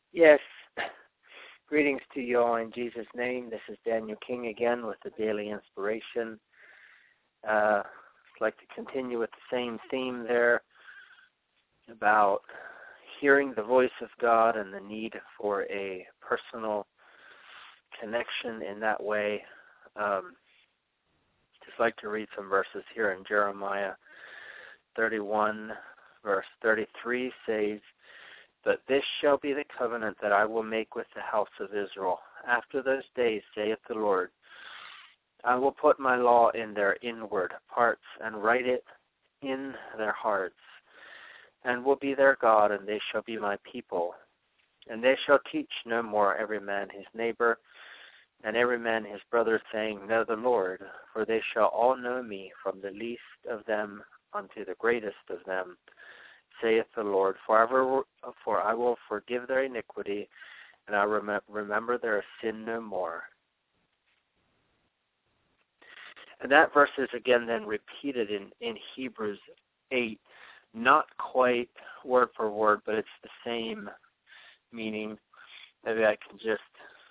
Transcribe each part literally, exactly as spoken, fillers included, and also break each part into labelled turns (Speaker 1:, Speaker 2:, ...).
Speaker 1: Yes. Greetings to you all in Jesus' name. This is Daniel King again with the Daily Inspiration. Uh, I'd like to continue with the same theme there about hearing the voice of God and the need for a personal connection in that way. Um, just like to read some verses here in Jeremiah thirty-one, verse thirty-three says, "But this shall be the covenant that I will make with the house of Israel. After those days, saith the Lord, I will put my law in their inward parts and write it in their hearts, and will be their God, and they shall be my people. And they shall teach no more every man his neighbor, and every man his brother, saying, Know the Lord, for they shall all know me, from the least of them unto the greatest of them, saith the Lord, for I will, for I will forgive their iniquity, and I rem- remember their sin no more." And that verse is again then repeated in, in Hebrews eight, not quite word for word, but it's the same meaning. Maybe I can just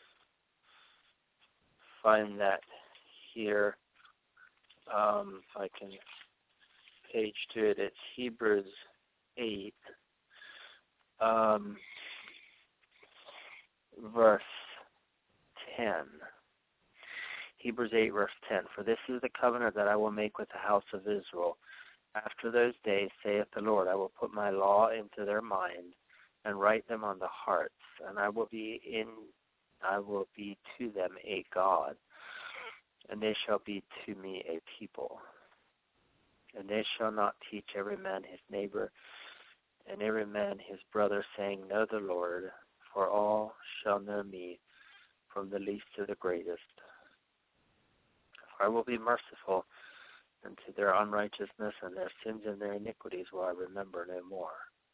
Speaker 1: find that here. Um, if I can page to it, it's Hebrews eight, um, verse ten. Hebrews eight, verse ten. "For this is the covenant that I will make with the house of Israel. After those days, saith the Lord, I will put my law into their mind and write them on the hearts, and I will be in, I will be to them a God, and they shall be to me a people. And they shall not teach every man his neighbor, and every man his brother, saying, Know the Lord, for all shall know me, from the least to the greatest. For I will be merciful unto their unrighteousness, and their sins and their iniquities will I remember no more."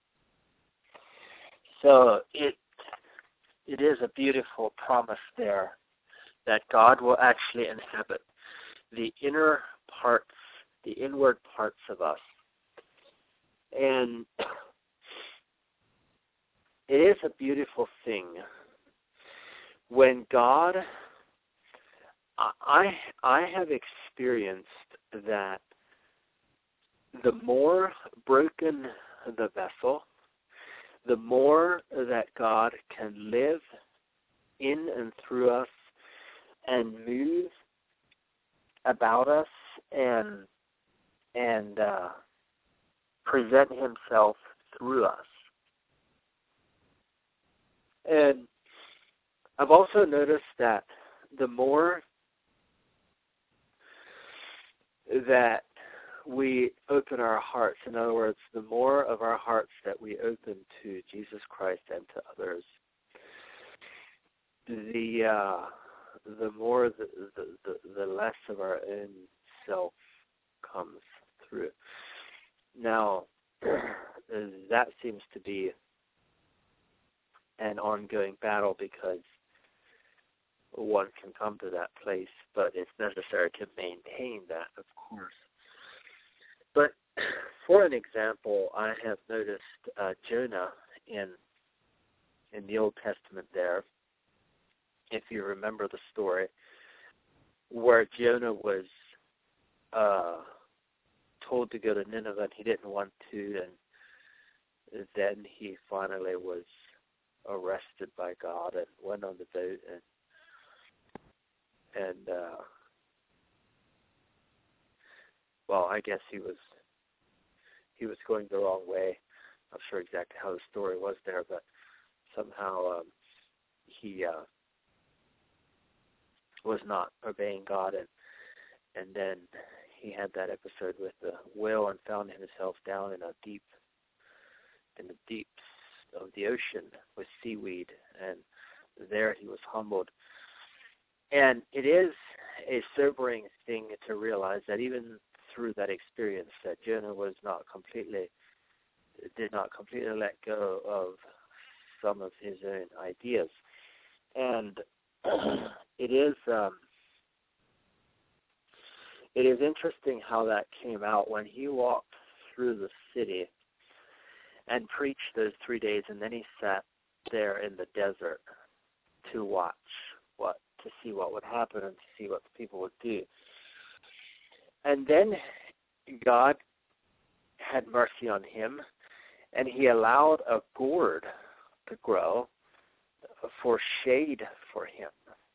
Speaker 1: So it it is a beautiful promise there that God will actually inhabit the inner parts, the inward parts of us. And it is a beautiful thing when God, I, I have experienced that the more broken the vessel, the more that God can live in and through us and move about us and and uh, present himself through us. And I've also noticed that the more that we open our hearts, in other words, the more of our hearts that we open to Jesus Christ and to others, the uh, the more the, the, the, the less of our own self comes through. Now, that seems to be an ongoing battle because one can come to that place, but it's necessary to maintain that, of course. But for an example, I have noticed uh, Jonah in in the Old Testament there, if you remember the story, where Jonah was uh, told to go to Nineveh and he didn't want to, and then he finally was arrested by God and went on the boat and And, uh, well, I guess he was he was going the wrong way. Not sure exactly how the story was there, but somehow um, he uh, was not obeying God, and and then he had that episode with the whale and found himself down in a deep in the deeps of the ocean with seaweed, and there he was humbled. And it is a sobering thing to realize that even through that experience, that Jonah was not completely, did not completely let go of some of his own ideas. And it is, um, it is interesting how that came out when he walked through the city and preached those three days, and then he sat there in the desert to watch what, to see what would happen and to see what the people would do. And then God had mercy on him, and he allowed a gourd to grow for shade for him.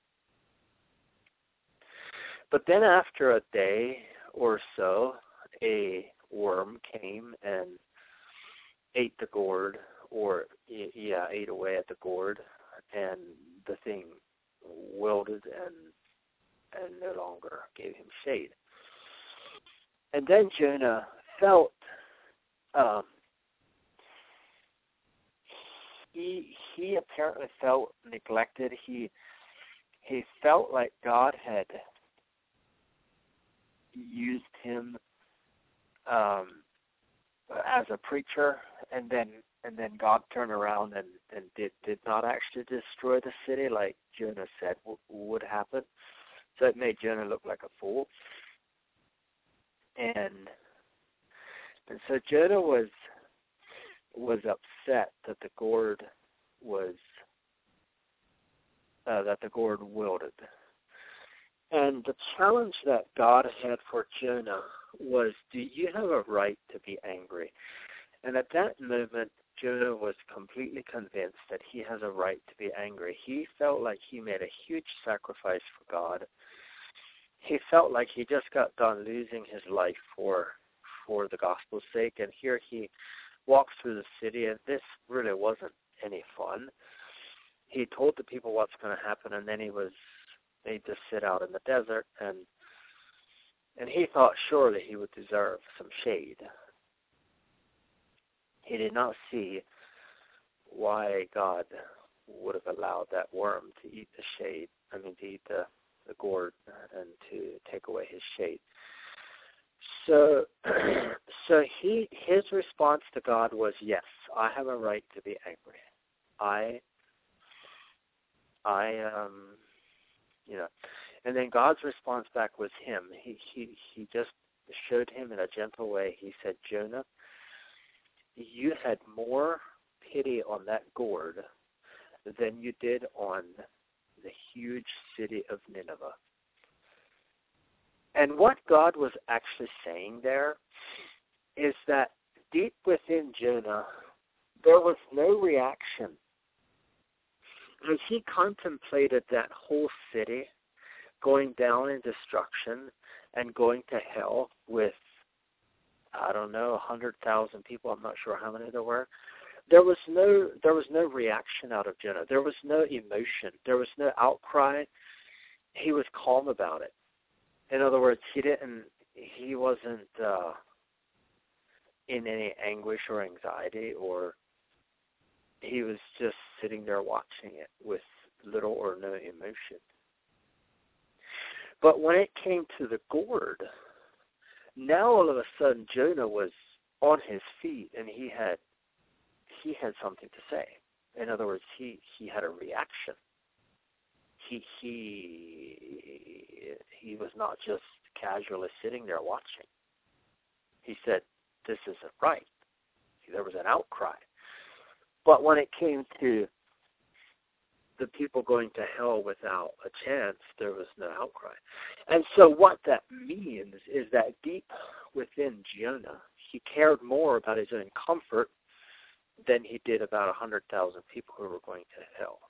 Speaker 1: But then after a day or so, a worm came and ate the gourd, or yeah, ate away at the gourd, and the thing wilted and and no longer gave him shade. And then Jonah felt um, he he apparently felt neglected. He he felt like God had used him um, as a preacher, and then and then God turned around and, and did, did not actually destroy the city like Jonah said w- would happen. So it made Jonah look like a fool. And and so Jonah was was upset that the gourd was uh, that the gourd wilted. And the challenge that God had for Jonah was, do you have a right to be angry? And at that moment, Jonah was completely convinced that he has a right to be angry. He felt like he made a huge sacrifice for God. He felt like he just got done losing his life for for the gospel's sake, and here he walks through the city, and this really wasn't any fun. He told the people what's going to happen, and then he was made to sit out in the desert, and and he thought surely he would deserve some shade. He did not see why God would have allowed that worm to eat the shade, I mean to eat the, the gourd and to take away his shade. So so he his response to God was, yes, I have a right to be angry. I I um you know and then God's response back was him. He he he just showed him in a gentle way. He said, Jonah, you had more pity on that gourd than you did on the huge city of Nineveh. And what God was actually saying there is that deep within Jonah, there was no reaction. As he contemplated that whole city going down in destruction and going to hell with, I don't know, a hundred thousand people. I'm not sure how many there were. There was no, there was no reaction out of Jonah. There was no emotion. There was no outcry. He was calm about it. In other words, he didn't. He wasn't uh, in any anguish or anxiety, or he was just sitting there watching it with little or no emotion. But when it came to the gourd, now all of a sudden Jonah was on his feet, and he had he had something to say. In other words, he, he had a reaction. He he he was not just casually sitting there watching. He said, "This isn't right." There was an outcry. But when it came to the people going to hell without a chance, there was no outcry. And so what that means is that deep within Jonah, he cared more about his own comfort than he did about one hundred thousand people who were going to hell.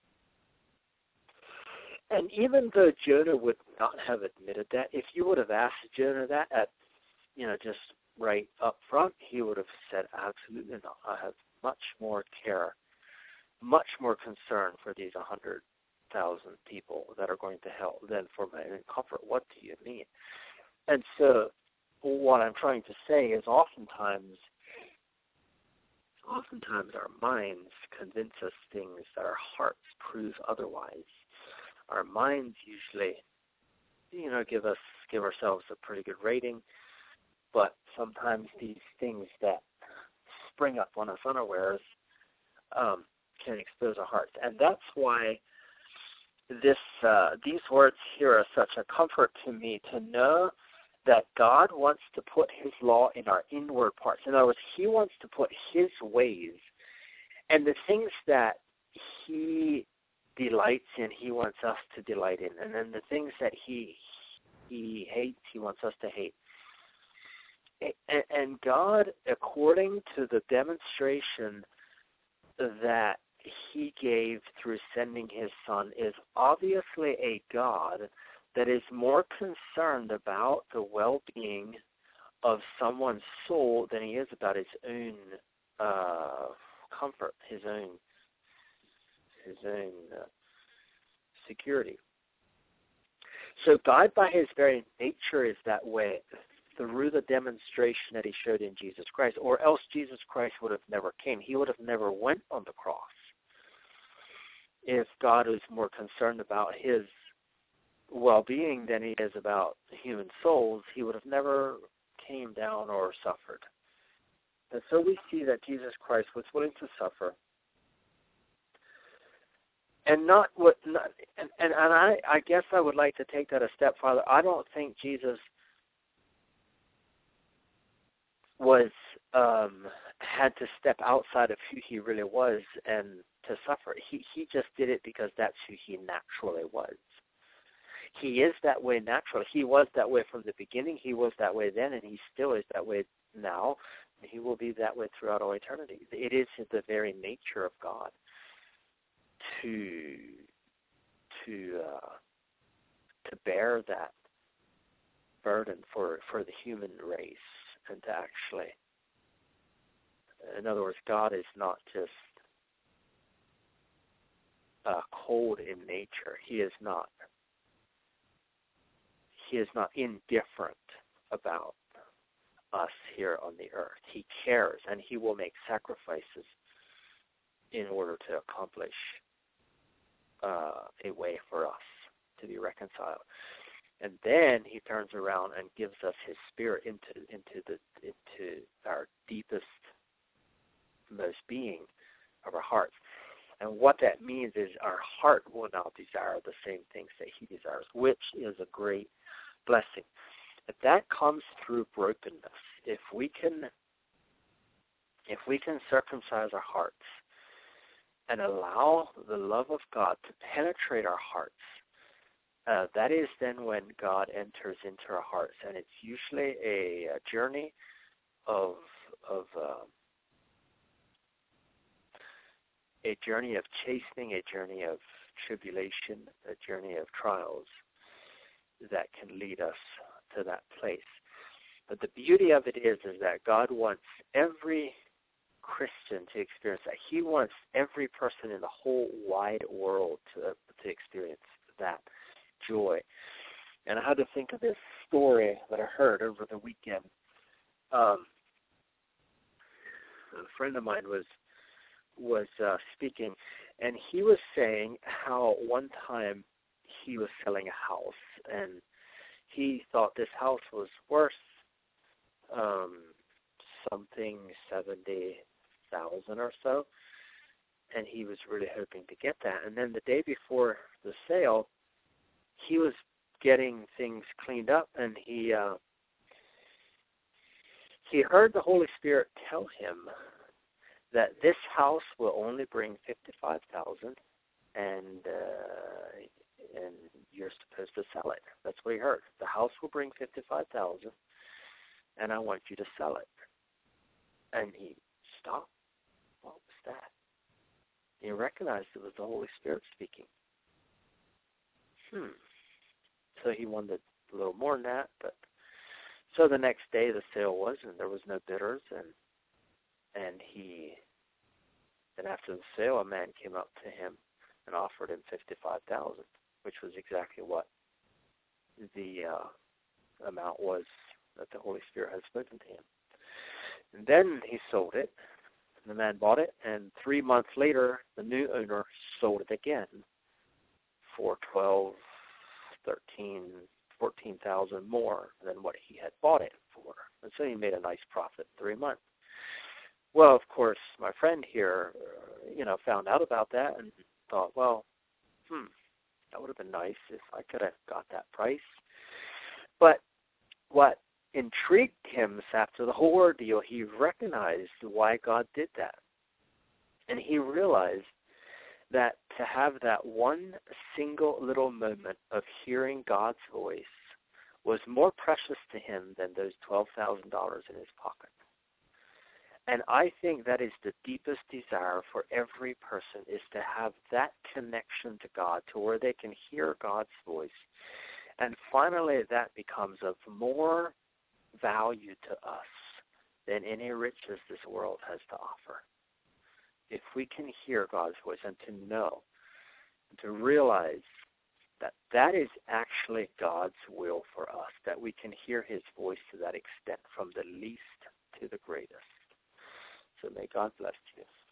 Speaker 1: And even though Jonah would not have admitted that, if you would have asked Jonah that at, you know, just right up front, he would have said, absolutely not. I have much more care, much more concern for these one hundred thousand people that are going to hell than for my own comfort. What do you mean? And so what I'm trying to say is oftentimes, oftentimes our minds convince us things that our hearts prove otherwise. Our minds usually, you know, give us, give ourselves a pretty good rating, but sometimes these things that spring up on us unawares um, can expose our hearts. And that's why this uh, these words here are such a comfort to me, to know that God wants to put his law in our inward parts. In other words, he wants to put his ways and the things that he delights in, he wants us to delight in. And then the things that he he hates, he wants us to hate. And God, according to the demonstration that he gave through sending his son, is obviously a God that is more concerned about the well-being of someone's soul than he is about his own uh, comfort, his own his own uh, security. So God, by his very nature, is that way through the demonstration that he showed in Jesus Christ, or else Jesus Christ would have never came. He would have never went on the cross. If God was more concerned about his well-being than he is about human souls, he would have never came down or suffered. And so we see that Jesus Christ was willing to suffer. And not what, not, and, and, and I, I guess I would like to take that a step farther. I don't think Jesus was um, had to step outside of who he really was and to suffer. He he just did it because that's who he naturally was. He is that way naturally. He was that way from the beginning. He was that way then, and he still is that way now. And he will be that way throughout all eternity. It is the very nature of God to to uh, to bear that burden for, for the human race, and to actually, in other words, God is not just uh, cold in nature. He is not. He is not indifferent about us here on the earth. He cares, and he will make sacrifices in order to accomplish uh, a way for us to be reconciled. And then he turns around and gives us his spirit into into the into our deepest, most being of our hearts. And what that means is our heart will now desire the same things that he desires, which is a great blessing. But that comes through brokenness. If we can, if we can circumcise our hearts and allow the love of God to penetrate our hearts, uh, that is then when God enters into our hearts, and it's usually a, a journey of of uh, a journey of chastening, a journey of tribulation, a journey of trials that can lead us to that place. But the beauty of it is, is that God wants every Christian to experience that. He wants every person in the whole wide world to to experience that joy. And I had to think of this story that I heard over the weekend. Um, a friend of mine was was uh, speaking, and he was saying how one time he was selling a house, and he thought this house was worth um, something seventy thousand or so, and he was really hoping to get that. And then the day before the sale, he was getting things cleaned up, and he uh, he heard the Holy Spirit tell him that this house will only bring fifty-five thousand, and uh, and you're supposed to sell it. That's what he heard. The house will bring fifty-five thousand, and I want you to sell it. And he stopped. What was that? He recognized it was the Holy Spirit speaking. Hmm. So he wanted a little more than that, but so the next day the sale was, and there was no bidders, and and he, then after the sale, a man came up to him and offered him fifty-five thousand, which was exactly what the uh, amount was that the Holy Spirit had spoken to him. And then he sold it. The man bought it, and three months later, the new owner sold it again for twelve, thirteen, fourteen thousand more than what he had bought it for. And so he made a nice profit in three months. Well, of course, my friend here, uh, you know, found out about that and thought, well, hmm, that would have been nice if I could have got that price. But what intrigued him after the whole ordeal, he recognized why God did that. And he realized that to have that one single little moment of hearing God's voice was more precious to him than those twelve thousand dollars in his pocket. And I think that is the deepest desire for every person, is to have that connection to God, to where they can hear God's voice. And finally, that becomes of more value to us than any riches this world has to offer. If we can hear God's voice and to know, to realize that that is actually God's will for us, that we can hear his voice to that extent, from the least to the greatest. So may God bless you.